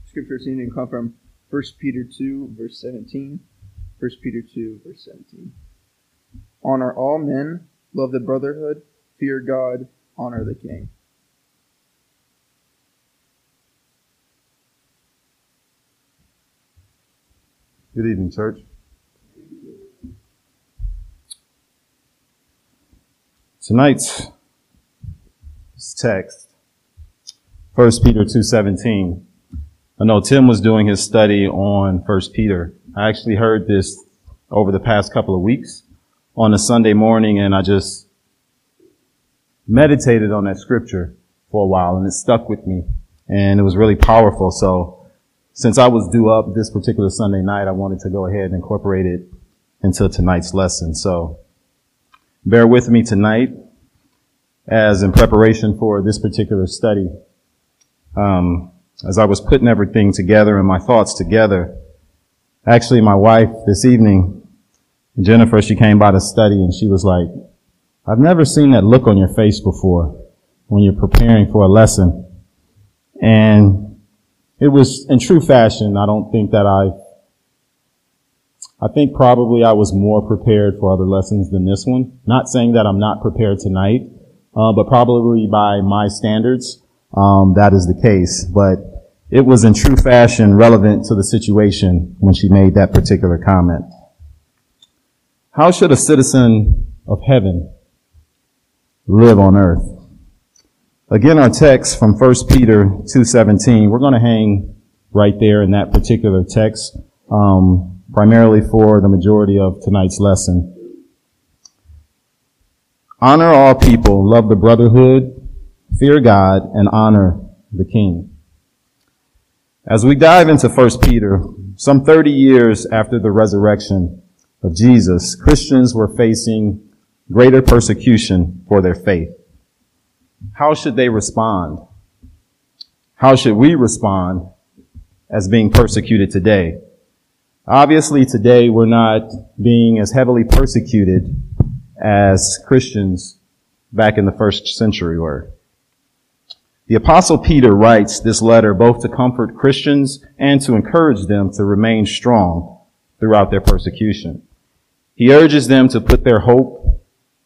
Scripture this evening come from 1 Peter 2, verse 17. 1 Peter 2, verse 17. Honor all men, love the brotherhood, fear God, honor the king. Good evening, church. Tonight's text, 1 Peter 2:17. I know Tim was doing his study on 1 Peter. I actually heard this over the past couple of weeks on a Sunday morning, and I just meditated on that scripture for a while, and it stuck with me, and it was really powerful. So since I was due up this particular Sunday night, I wanted to go ahead and incorporate it into tonight's lesson. So bear with me tonight as in preparation for this particular study. As I was putting everything together and my thoughts together, actually my wife this evening, Jennifer, she came by to study and she was like, I've never seen that look on your face before when you're preparing for a lesson. And it was in true fashion. I think probably I was more prepared for other lessons than this one. Not saying that I'm not prepared tonight, but probably by my standards, that is the case. But it was in true fashion relevant to the situation when she made that particular comment. How should a citizen of heaven live on earth? Again, our text from 1 Peter 2:17, we're going to hang right there in that particular text, primarily for the majority of tonight's lesson. Honor all people, love the brotherhood, fear God, and honor the king. As we dive into 1 Peter, some 30 years after the resurrection of Jesus, Christians were facing greater persecution for their faith. How should they respond? How should we respond as being persecuted today? Obviously, today we're not being as heavily persecuted as Christians back in the first century were. The Apostle Peter writes this letter both to comfort Christians and to encourage them to remain strong throughout their persecution. He urges them to put their hope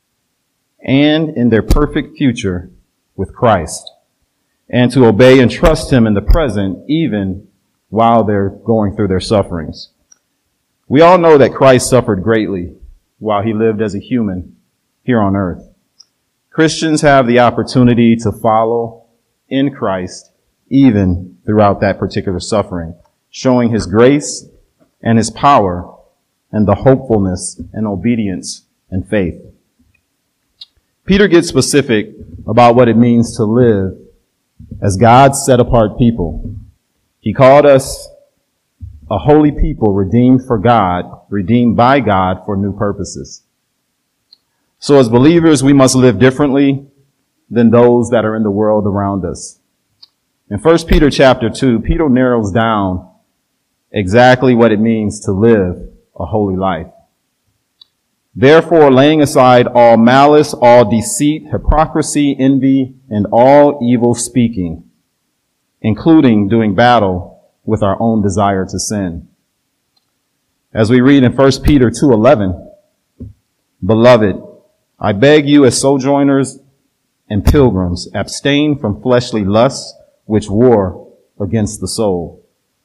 and in their perfect future with Christ, and to obey and trust Him in the present, even while they're going through their sufferings. We all know that Christ suffered greatly while He lived as a human here on earth. Christians have the opportunity to follow in Christ even throughout that particular suffering, showing His grace and His power and the hopefulness and obedience and faith. Peter gets specific about what it means to live as God's set-apart people. He called us a holy people redeemed by God for new purposes. So as believers, we must live differently than those that are in the world around us. In 1 Peter chapter 2, Peter narrows down exactly what it means to live a holy life. Therefore, laying aside all malice, all deceit, hypocrisy, envy, and all evil speaking, including doing battle with our own desire to sin. As we read in 1 Peter 2:11, Beloved, I beg you as sojourners and pilgrims, abstain from fleshly lusts which war against the soul.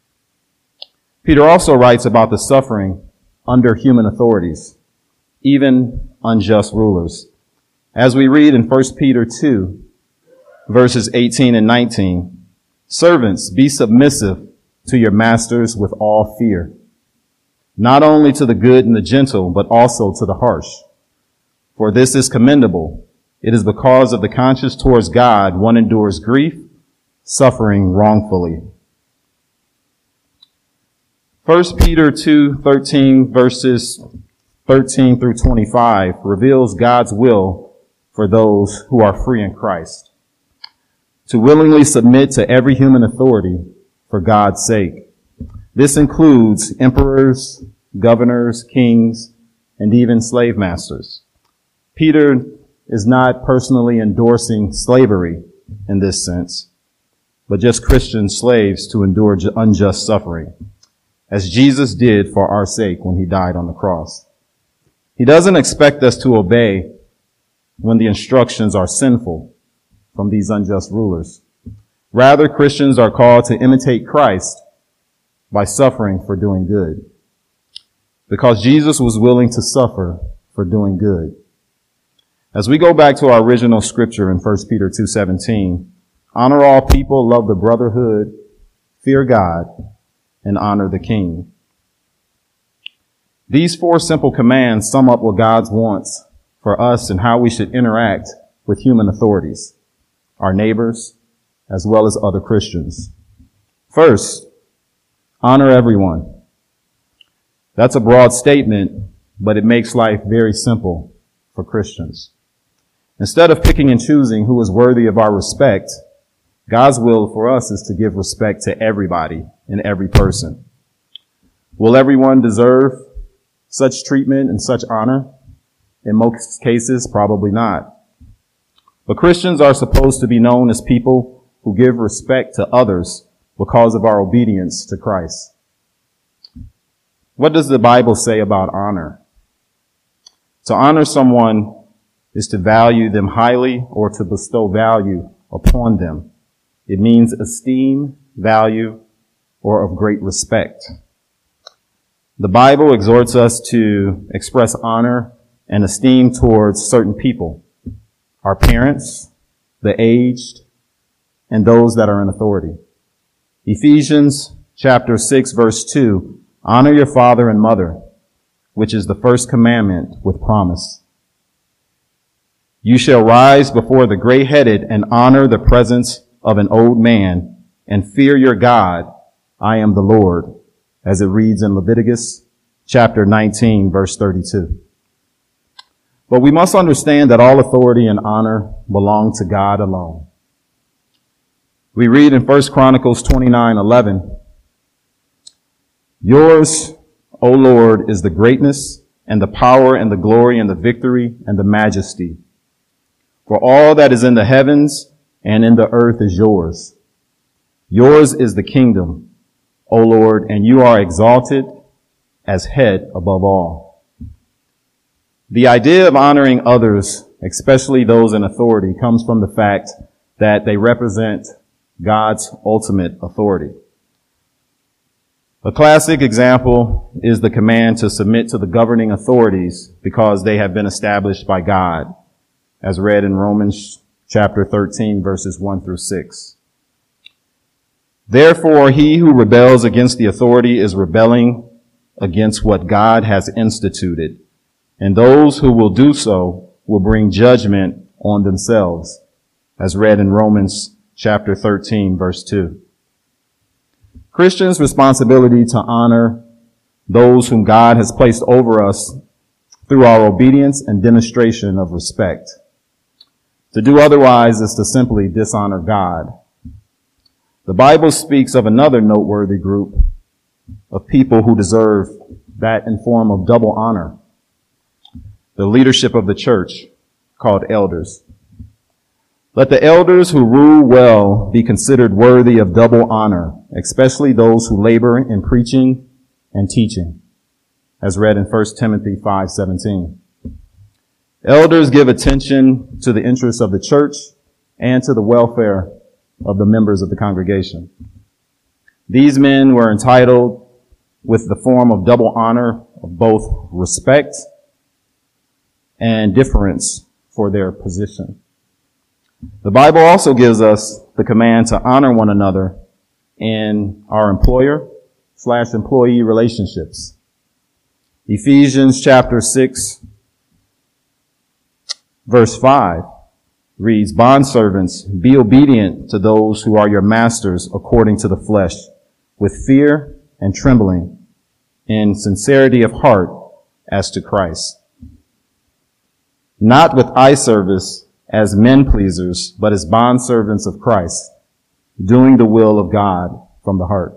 Peter also writes about the suffering under human authorities, even unjust rulers. As we read in 1 Peter 2, verses 18 and 19, Servants, be submissive to your masters with all fear, not only to the good and the gentle, but also to the harsh. For this is commendable. It is because of the conscience towards God one endures grief, suffering wrongfully. 1 Peter 2:13, verses 13 through 25 reveals God's will for those who are free in Christ, to willingly submit to every human authority for God's sake. This includes emperors, governors, kings, and even slave masters. Peter is not personally endorsing slavery in this sense. but just Christian slaves to endure unjust suffering, as Jesus did for our sake when he died on the cross. He doesn't expect us to obey when the instructions are sinful from these unjust rulers. Rather, Christians are called to imitate Christ by suffering for doing good, because Jesus was willing to suffer for doing good. As we go back to our original scripture in 1 Peter 2:17, honor all people, love the brotherhood, fear God, and honor the king. These 4 simple commands sum up what God wants for us and how we should interact with human authorities, our neighbors, as well as other Christians. First, honor everyone. That's a broad statement, but it makes life very simple for Christians. Instead of picking and choosing who is worthy of our respect, God's will for us is to give respect to everybody and every person. Will everyone deserve such treatment and such honor? In most cases, probably not. But Christians are supposed to be known as people who give respect to others because of our obedience to Christ. What does the Bible say about honor? To honor someone is to value them highly or to bestow value upon them. It means esteem, value, or of great respect. The Bible exhorts us to express honor and esteem towards certain people, our parents, the aged, and those that are in authority. Ephesians chapter 6, verse 2, honor your father and mother, which is the first commandment with promise. You shall rise before the gray-headed and honor the presence of an old man and fear your God. I am the Lord, as it reads in Leviticus chapter 19, verse 32. But we must understand that all authority and honor belong to God alone. We read in 1 Chronicles 29:11, yours, O Lord, is the greatness and the power and the glory and the victory and the majesty. For all that is in the heavens and in the earth is yours. Yours is the kingdom, O Lord, and you are exalted as head above all. The idea of honoring others, especially those in authority, comes from the fact that they represent God's ultimate authority. A classic example is the command to submit to the governing authorities because they have been established by God, as read in Romans chapter 13, verses 1 through 6. Therefore, he who rebels against the authority is rebelling against what God has instituted, and those who will do so will bring judgment on themselves, as read in Romans chapter 13, verse 2. Christians' responsibility to honor those whom God has placed over us through our obedience and demonstration of respect. To do otherwise is to simply dishonor God. The Bible speaks of another noteworthy group of people who deserve that in form of double honor. The leadership of the church, called elders. Let the elders who rule well be considered worthy of double honor, especially those who labor in preaching and teaching, as read in 1 Timothy 5:17. Elders give attention to the interests of the church and to the welfare of the members of the congregation. These men were entitled with the form of double honor of both respect and deference for their position. The Bible also gives us the command to honor one another in our employer/employee relationships. Ephesians chapter 6, verse 5 reads, bondservants, be obedient to those who are your masters according to the flesh, with fear and trembling, in sincerity of heart as to Christ. Not with eye service as men pleasers, but as bondservants of Christ, doing the will of God from the heart.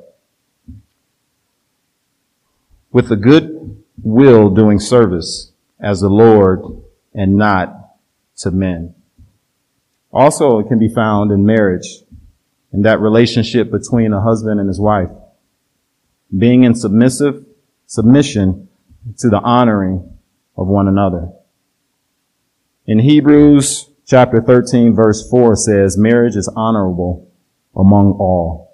With a good will doing service as the Lord and not to men. Also, it can be found in marriage. in that relationship between a husband and his wife, being in submission to the honoring of one another. In Hebrews chapter 13, verse 4 says, marriage is honorable among all.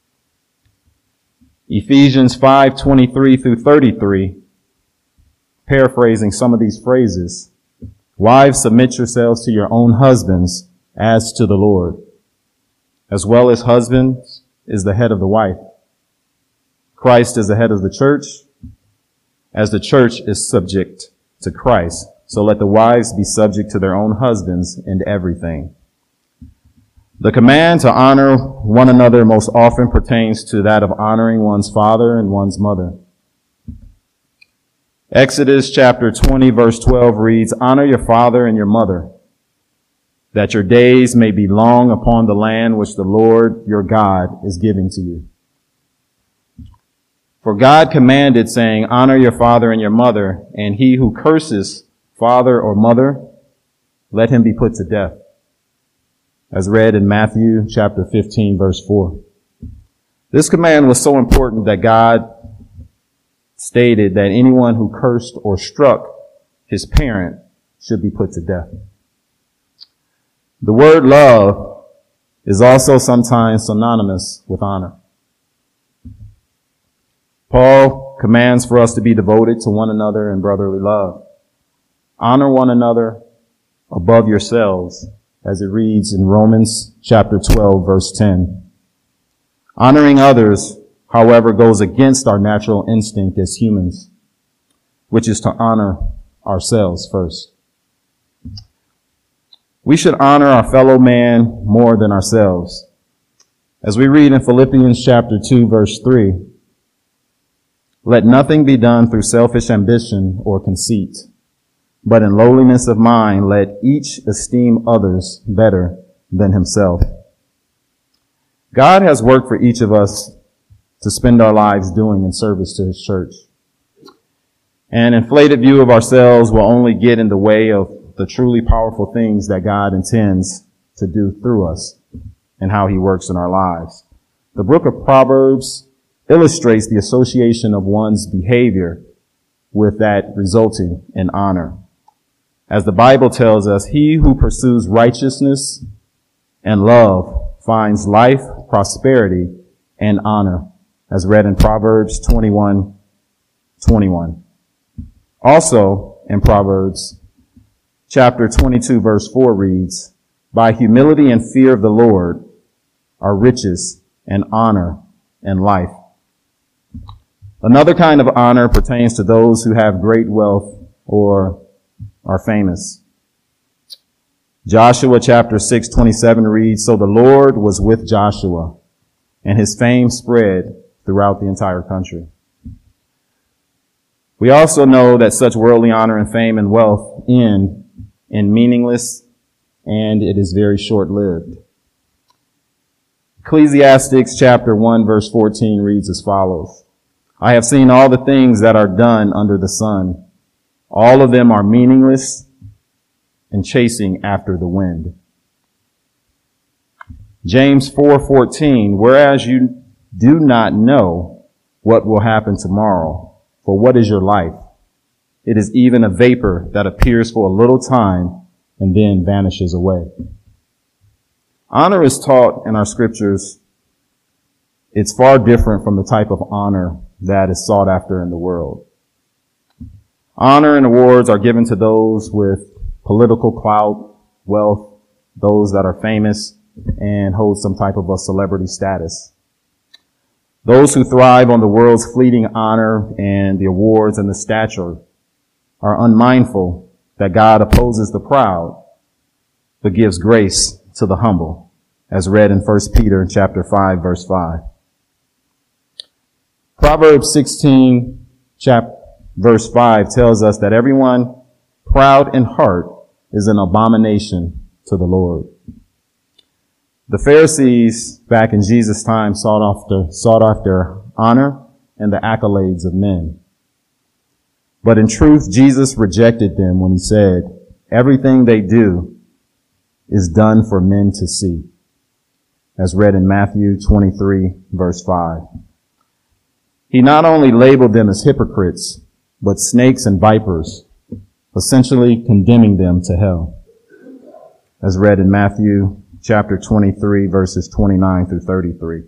Ephesians 5:23 through 33, paraphrasing some of these phrases, wives, submit yourselves to your own husbands as to the Lord, as well as husbands is the head of the wife. Christ is the head of the church, as the church is subject to Christ. So let the wives be subject to their own husbands in everything. The command to honor one another most often pertains to that of honoring one's father and one's mother. Exodus chapter 20 verse 12 reads, honor your father and your mother, that your days may be long upon the land which the Lord your God is giving to you. For God commanded, saying, honor your father and your mother, and he who curses father or mother, let him be put to death, as read in Matthew chapter 15 verse 4. This command was so important that God stated that anyone who cursed or struck his parent should be put to death. The word love is also sometimes synonymous with honor. Paul commands for us to be devoted to one another in brotherly love. Honor one another above yourselves, as it reads in Romans chapter 12, verse 10. Honoring others, however, goes against our natural instinct as humans, which is to honor ourselves first. We should honor our fellow man more than ourselves. As we read in Philippians chapter 2, verse 3, let nothing be done through selfish ambition or conceit, but in lowliness of mind, let each esteem others better than himself. God has work for each of us to spend our lives doing in service to his church. An inflated view of ourselves will only get in the way of the truly powerful things that God intends to do through us and how he works in our lives. The book of Proverbs illustrates the association of one's behavior with that resulting in honor. As the Bible tells us, he who pursues righteousness and love finds life, prosperity, and honor, as read in Proverbs 21:21. Also in Proverbs chapter 22 verse 4 reads, by humility and fear of the Lord are riches and honor and life. Another kind of honor pertains to those who have great wealth or are famous. Joshua chapter 6:27 reads, so the Lord was with Joshua, and his fame spread throughout the entire country. We also know that such worldly honor and fame and wealth end in meaningless, and it is very short-lived. Ecclesiastes chapter 1 verse 14 reads as follows, I have seen all the things that are done under the sun. All of them are meaningless and chasing after the wind. James 4:14, whereas you do not know what will happen tomorrow, for what is your life? It is even a vapor that appears for a little time and then vanishes away. Honor is taught in our scriptures. It's far different from the type of honor that is sought after in the world. Honor and awards are given to those with political clout, wealth, those that are famous and hold some type of a celebrity status. Those who thrive on the world's fleeting honor and the awards and the stature are unmindful that God opposes the proud, but gives grace to the humble, as read in 1 Peter chapter 5, verse 5. Proverbs 16, verse 5 tells us that everyone proud in heart is an abomination to the Lord. The Pharisees back in Jesus' time sought after honor and the accolades of men. But in truth, Jesus rejected them when he said, everything they do is done for men to see. as read in Matthew 23, verse 5. He not only labeled them as hypocrites, but snakes and vipers, essentially condemning them to hell, as read in Matthew chapter 23, verses 29 through 33.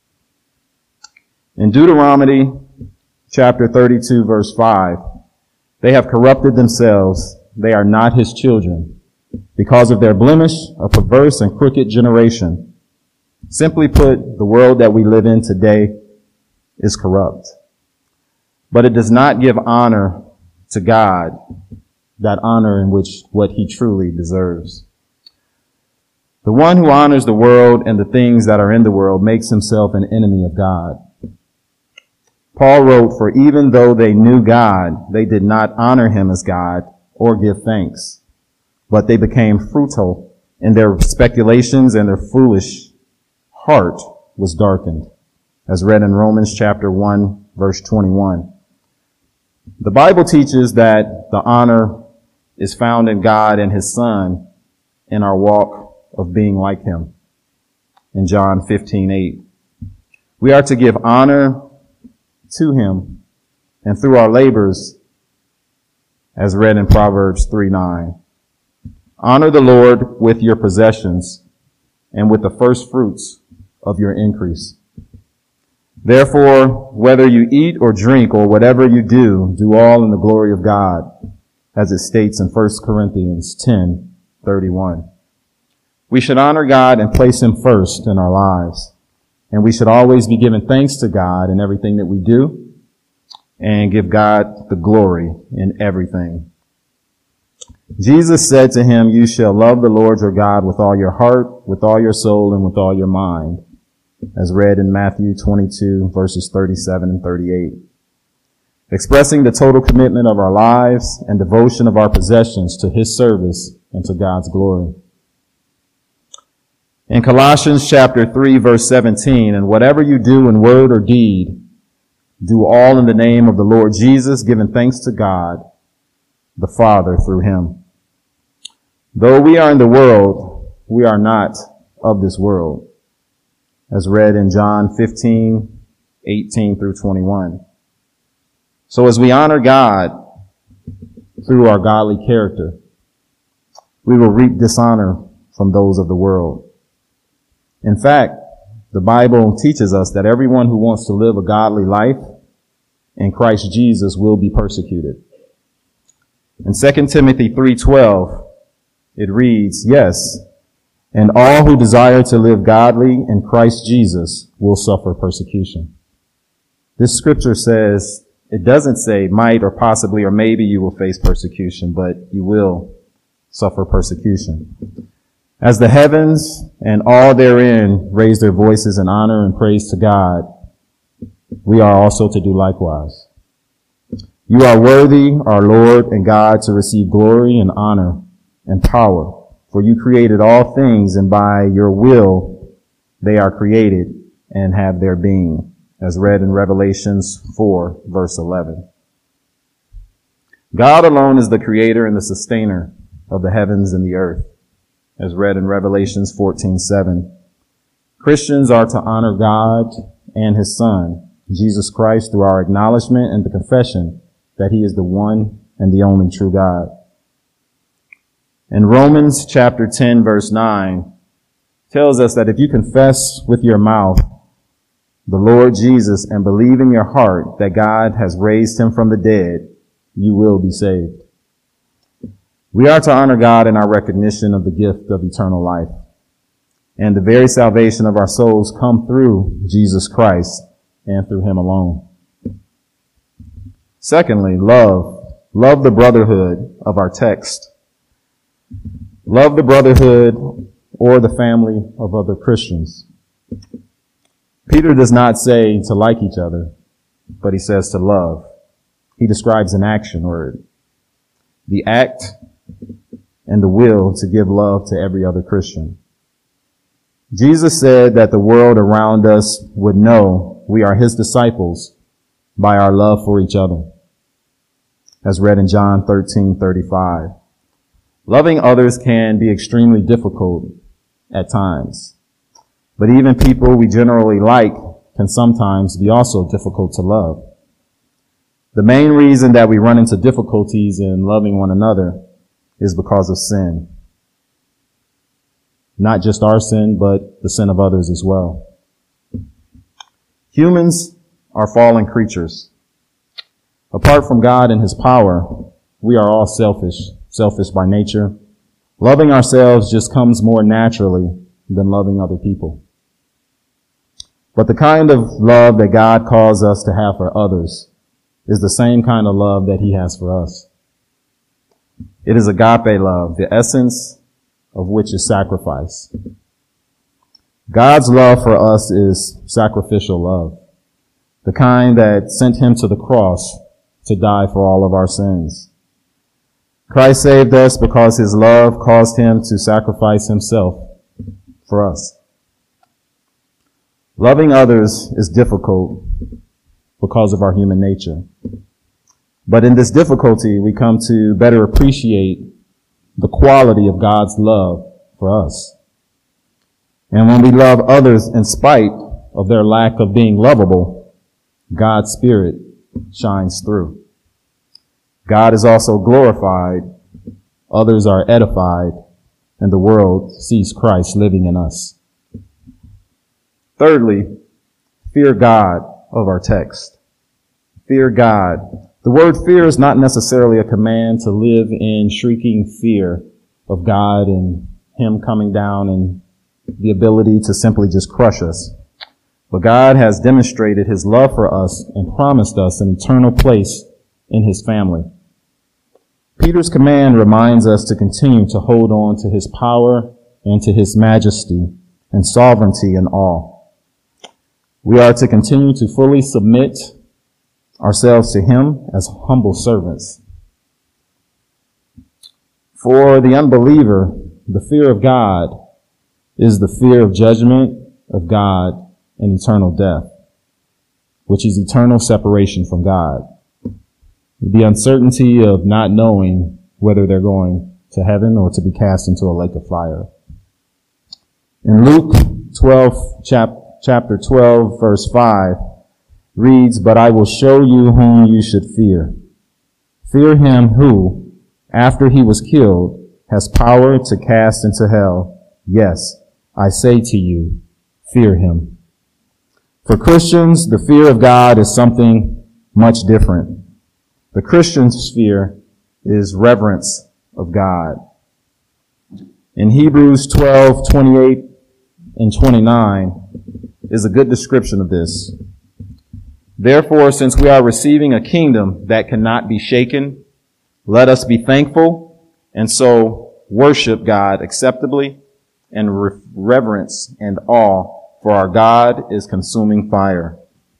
In Deuteronomy chapter 32, verse 5, they have corrupted themselves. They are not his children. Because of their blemish, a perverse and crooked generation. Simply put, the world that we live in today is corrupt. But it does not give honor to God, that honor in which what he truly deserves. The one who honors the world and the things that are in the world makes himself an enemy of God. Paul wrote, "For even though they knew God, they did not honor him as God or give thanks, but they became futile in their speculations, and their foolish heart was darkened," as read in Romans chapter 1, verse 21. The Bible teaches that the honor is found in God and his Son in our walk of being like him. In John 15:8, we are to give honor to him and through our labors, as read in Proverbs 3:9. Honor the Lord with your possessions and with the first fruits of your increase. Therefore, whether you eat or drink or whatever you do, do all in the glory of God, as it states in 1 Corinthians 10:31. We should honor God and place him first in our lives. And we should always be giving thanks to God in everything that we do, and give God the glory in everything. Jesus said to him, "You shall love the Lord your God with all your heart, with all your soul, and with all your mind," as read in Matthew 22, verses 37 and 38. Expressing the total commitment of our lives and devotion of our possessions to his service and to God's glory. In Colossians chapter 3, verse 17, "And whatever you do in word or deed, do all in the name of the Lord Jesus, giving thanks to God, the Father, through him." Though we are in the world, we are not of this world, as read in John 15:18 through 21. So as we honor God through our godly character, we will reap dishonor from those of the world. In fact, the Bible teaches us that everyone who wants to live a godly life in Christ Jesus will be persecuted. In 2 Timothy 3:12, it reads, "Yes, and all who desire to live godly in Christ Jesus will suffer persecution." This scripture says, it doesn't say might or possibly or maybe you will face persecution, but you will suffer persecution. As the heavens and all therein raise their voices in honor and praise to God, we are also to do likewise. You are worthy, our Lord and God, to receive glory and honor and power, for you created all things, and by your will they are created and have their being, as read in Revelations 4, verse 11. God alone is the creator and the sustainer of the heavens and the earth, as read in Revelations 14:7. Christians are to honor God and his Son, Jesus Christ, through our acknowledgement and the confession that he is the one and the only true God. In Romans chapter 10, verse 9, tells us that if you confess with your mouth the Lord Jesus and believe in your heart that God has raised him from the dead, you will be saved. We are to honor God in our recognition of the gift of eternal life. And the very salvation of our souls come through Jesus Christ and through him alone. Secondly, love. Love the brotherhood of our text. Love the brotherhood or the family of other Christians. Peter does not say to like each other, but he says to love. He describes an action or the act and the will to give love to every other Christian. Jesus said that the world around us would know we are his disciples by our love for each other, as read in John 13:35. Loving others can be extremely difficult at times. But even people we generally like can sometimes be also difficult to love. The main reason that we run into difficulties in loving one another is because of sin. Not just our sin, but the sin of others as well. Humans are fallen creatures. Apart from God and his power, we are all selfish by nature. Loving ourselves just comes more naturally than loving other people. But the kind of love that God calls us to have for others is the same kind of love that he has for us. It is agape love, the essence of which is sacrifice. God's love for us is sacrificial love, the kind that sent him to the cross to die for all of our sins. Christ saved us because his love caused him to sacrifice himself for us. Loving others is difficult because of our human nature. But in this difficulty, we come to better appreciate the quality of God's love for us. And when we love others in spite of their lack of being lovable, God's Spirit shines through. God is also glorified, others are edified, and the world sees Christ living in us. Thirdly, fear God of our text. Fear God. The word fear is not necessarily a command to live in shrieking fear of God and him coming down and the ability to simply just crush us. But God has demonstrated his love for us and promised us an eternal place in his family. Peter's command reminds us to continue to hold on to his power and to his majesty and sovereignty and awe. We are to continue to fully submit ourselves to him as humble servants. For the unbeliever, the fear of God is the fear of judgment of God and eternal death, which is eternal separation from God. The uncertainty of not knowing whether they're going to heaven or to be cast into a lake of fire. In Luke 12, chapter 12, verse 5 reads, "But I will show you whom you should fear. Fear him who, after he was killed, has power to cast into hell. Yes, I say to you, fear him." For Christians, the fear of God is something much different. The Christian's fear is reverence of God. In Hebrews 12:28 and 29 is a good description of this. "Therefore, since we are receiving a kingdom that cannot be shaken, let us be thankful and so worship God acceptably and reverence and awe, for our God is consuming fire."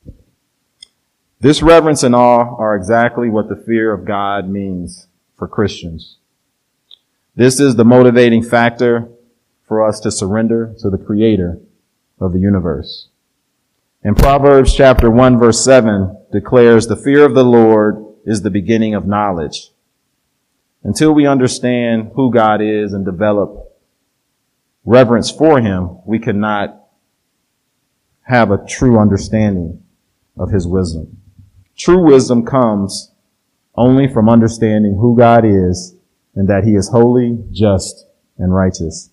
This reverence and awe are exactly what the fear of God means for Christians. This is the motivating factor for us to surrender to the Creator of the universe. In Proverbs chapter 1 verse 7 declares, "The fear of the Lord is the beginning of knowledge." Until we understand who God is and develop reverence for him, we cannot have a true understanding of his wisdom. True wisdom comes only from understanding who God is and that he is holy, just, and righteous.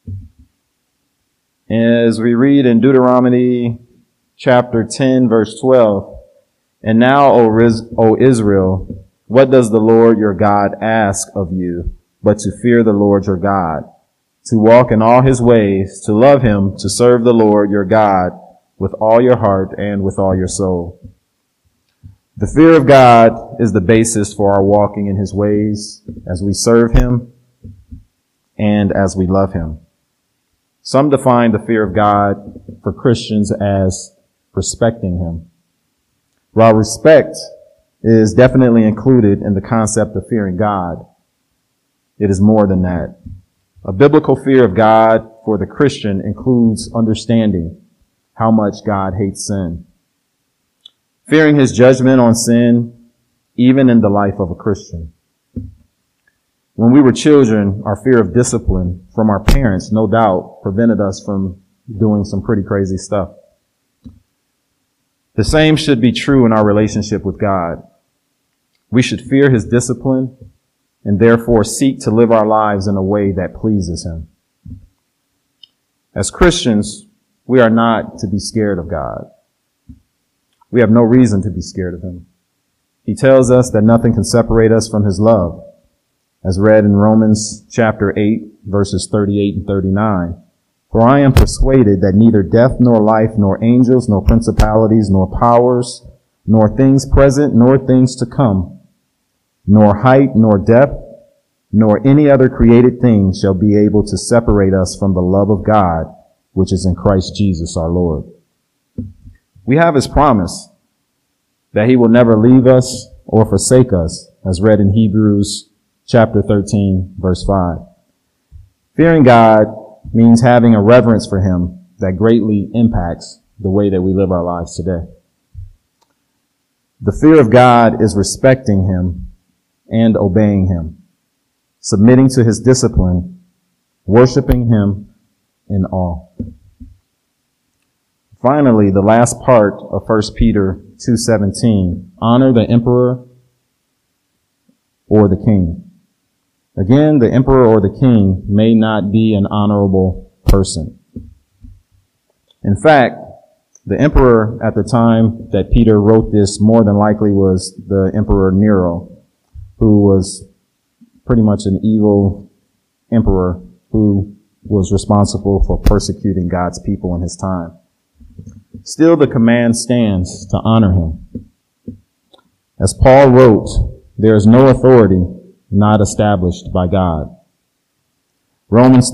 As we read in Deuteronomy chapter 10, verse 12, "And now, O Israel, what does the Lord your God ask of you but to fear the Lord your God, to walk in all his ways, to love him, to serve the Lord your God with all your heart and with all your soul." The fear of God is the basis for our walking in his ways as we serve him and as we love him. Some define the fear of God for Christians as respecting him. While respect is definitely included in the concept of fearing God, it is more than that. A biblical fear of God for the Christian includes understanding how much God hates sin, fearing his judgment on sin, even in the life of a Christian. When we were children, our fear of discipline from our parents, no doubt, prevented us from doing some pretty crazy stuff. The same should be true in our relationship with God. We should fear his discipline and therefore seek to live our lives in a way that pleases him. As Christians, we are not to be scared of God. We have no reason to be scared of him. He tells us that nothing can separate us from his love, as read in Romans chapter 8, verses 38 and 39. For I am persuaded that neither death nor life, nor angels, nor principalities, nor powers, nor things present, nor things to come, nor height, nor depth, nor any other created thing shall be able to separate us from the love of God, which is in Christ Jesus our Lord. We have his promise that he will never leave us or forsake us, as read in Hebrews chapter 13, verse 5. Fearing God means having a reverence for him that greatly impacts the way that we live our lives today. The fear of God is respecting him and obeying him, submitting to his discipline, worshiping him in awe. Finally, the last part of 1 Peter 2:17, honor the emperor or the king. Again, the emperor or the king may not be an honorable person. In fact, the emperor at the time that Peter wrote this more than likely was the Emperor Nero, who was pretty much an evil emperor who was responsible for persecuting God's people in his time. Still, the command stands to honor him. As Paul wrote, there is no authority not established by God. Romans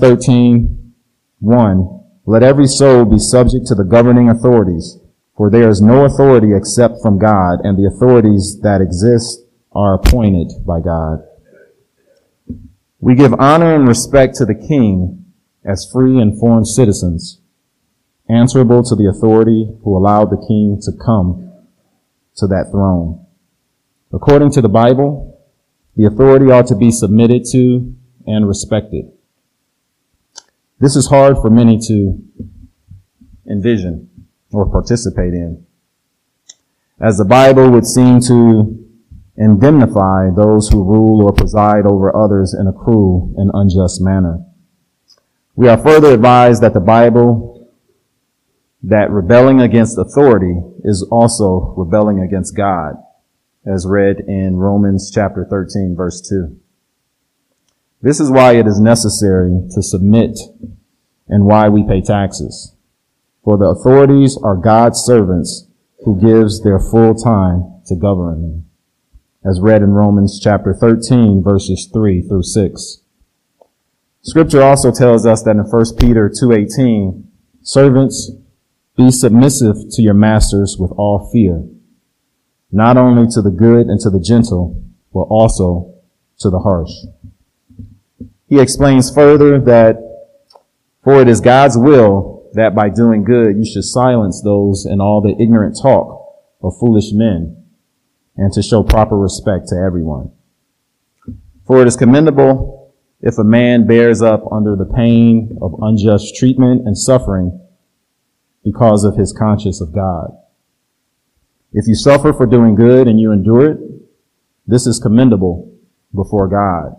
13:1, let every soul be subject to the governing authorities, for there is no authority except from God, and the authorities that exist are appointed by God. We give honor and respect to the king as free and foreign citizens, answerable to the authority who allowed the king to come to that throne. According to the Bible, the authority ought to be submitted to and respected. This is hard for many to envision or participate in, as the Bible would seem to indemnify those who rule or preside over others in a cruel and unjust manner. We are further advised that the Bible that rebelling against authority is also rebelling against God, as read in Romans chapter 13, verse 2. This is why it is necessary to submit and why we pay taxes. For the authorities are God's servants who gives their full time to governing, as read in Romans chapter 13, verses 3 through 6. Scripture also tells us that in 1 Peter 2:18, servants, be submissive to your masters with all fear, not only to the good and to the gentle, but also to the harsh. He explains further that, for it is God's will that by doing good you should silence those and all the ignorant talk of foolish men, and to show proper respect to everyone. For it is commendable if a man bears up under the pain of unjust treatment and suffering because of his conscience of God. If you suffer for doing good and you endure it, this is commendable before God.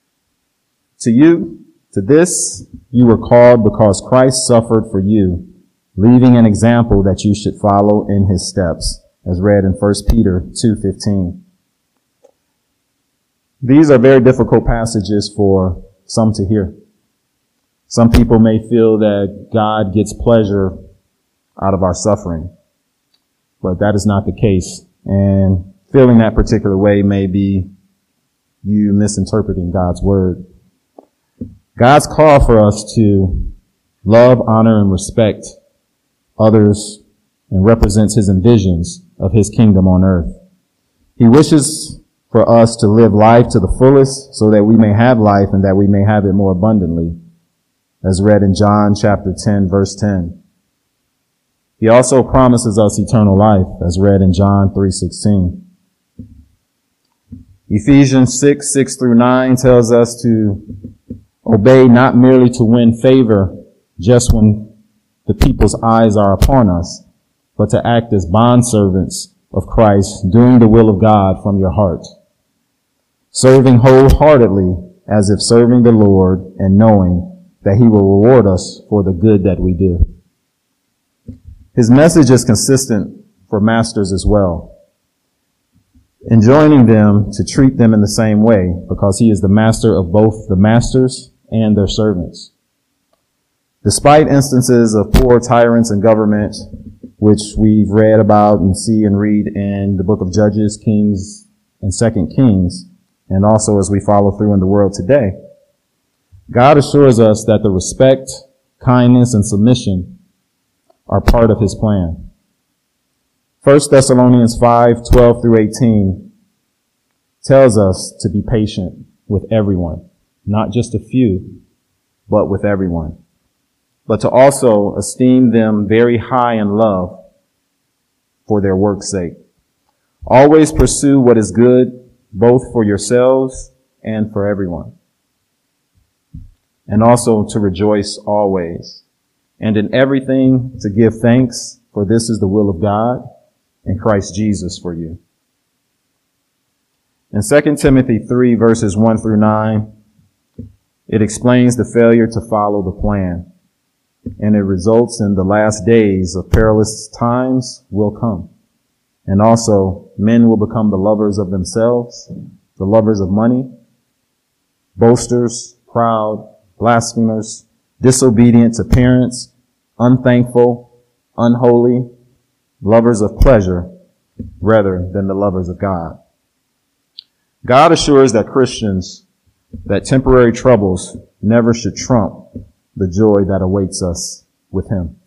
To this, you were called because Christ suffered for you, leaving an example that you should follow in his steps, as read in 1 Peter 2:15. These are very difficult passages for some to hear. Some people may feel that God gets pleasure out of our suffering, but that is not the case. And feeling that particular way may be you misinterpreting God's word. God's call for us to love, honor, and respect others and represents his envisions of his kingdom on earth. He wishes for us to live life to the fullest so that we may have life and that we may have it more abundantly, as read in John chapter 10, verse 10. He also promises us eternal life, as read in John 3:16. Ephesians 6 through 9 tells us to obey not merely to win favor just when the people's eyes are upon us, but to act as bondservants of Christ, doing the will of God from your heart, serving wholeheartedly as if serving the Lord and knowing that he will reward us for the good that we do. His message is consistent for masters as well, enjoining them to treat them in the same way because he is the master of both the masters and their servants. Despite instances of poor tyrants in government, which we've read about and see and read in the book of Judges, Kings, and 2 Kings, and also as we follow through in the world today, God assures us that the respect, kindness, and submission are part of his plan. 1 Thessalonians 5:12 through 18 tells us to be patient with everyone, not just a few, but with everyone, but to also esteem them very high in love for their work's sake. Always pursue what is good, both for yourselves and for everyone. And also to rejoice always, and in everything to give thanks, for this is the will of God in Christ Jesus for you. In 2 Timothy 3 verses 1 through 9, it explains the failure to follow the plan, and it results in the last days of perilous times will come. And also, men will become the lovers of themselves, the lovers of money, boasters, proud, blasphemers, disobedient to parents, unthankful, unholy, lovers of pleasure rather than the lovers of God. God assures that Christians that temporary troubles never should trump the joy that awaits us with him.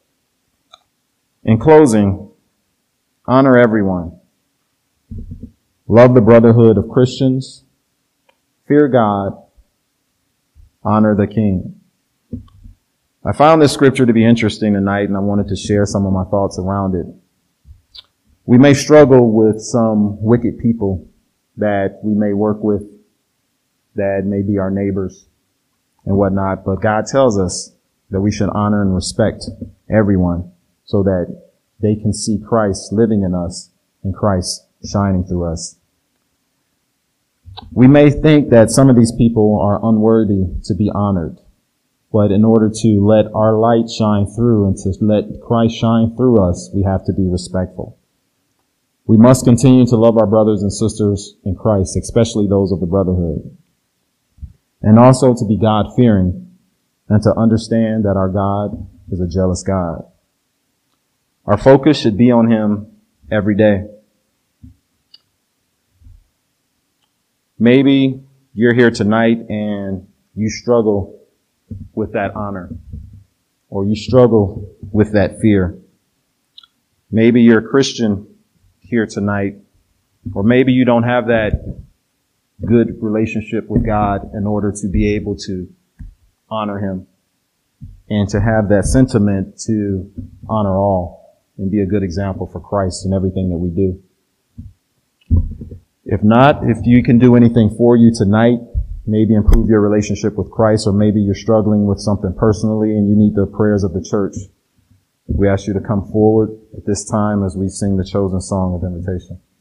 In closing, honor everyone. Love the brotherhood of Christians. Fear God. Honor the King. I found this scripture to be interesting tonight, and I wanted to share some of my thoughts around it. We may struggle with some wicked people that we may work with, that may be our neighbors and whatnot, but God tells us that we should honor and respect everyone so that they can see Christ living in us and Christ shining through us. We may think that some of these people are unworthy to be honored, but in order to let our light shine through and to let Christ shine through us, we have to be respectful. We must continue to love our brothers and sisters in Christ, especially those of the brotherhood, and also to be God-fearing and to understand that our God is a jealous God. Our focus should be on him every day. Maybe you're here tonight and you struggle with that honor, or you struggle with that fear. Maybe you're a Christian here tonight, or maybe you don't have that good relationship with God in order to be able to honor him and to have that sentiment to honor all and be a good example for Christ in everything that we do. If not, if you can do anything for you tonight, maybe improve your relationship with Christ, or maybe you're struggling with something personally and you need the prayers of the church, we ask you to come forward at this time as we sing the chosen song of invitation.